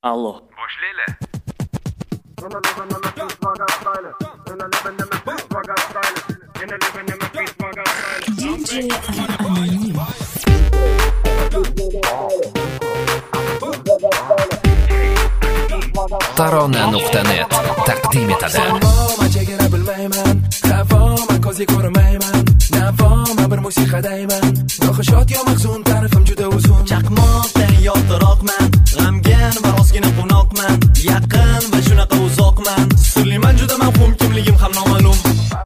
Allo. Boshlaylar. DJ Anonim. Tarona.net taqdim etadi. Samoman chegara bilmayman, havoman ko'zga ko'rmayman, navoman bir musiqadayman, gohi shod yo mahzun ta'rifim juda uzun. Chaqmoqdan yottiroqman, g'amgin va ozgina qo'noqman, yaqin va shunaqa uzoqman, sirliman juda mavhum, kimligim ham noma'lum.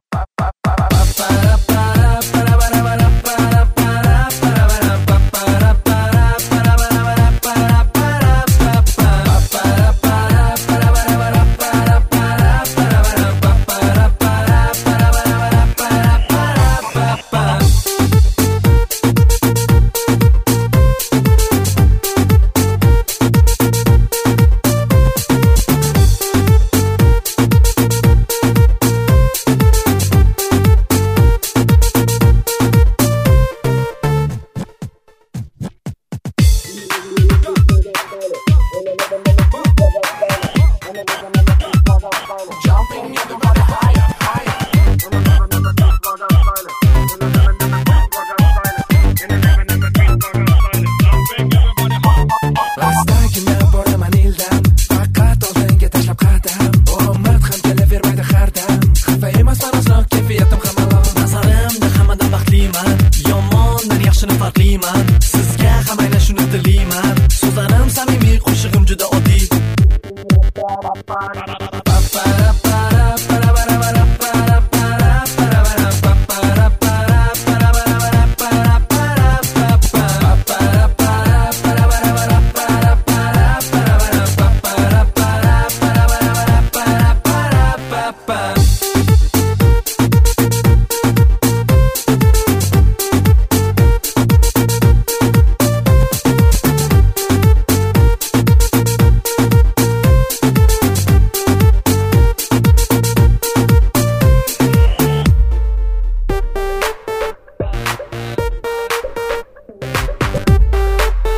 Sizga ham aynan shuni tilayman. So'zlarim samimiy, qo'shig'im juda oddiy.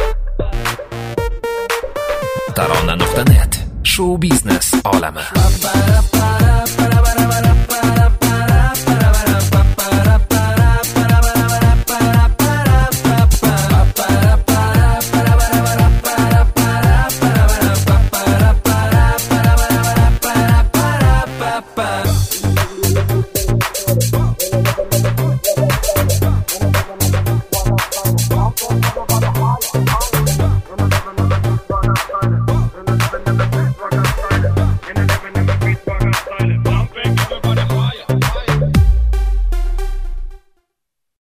Tarona.net show biznes olami.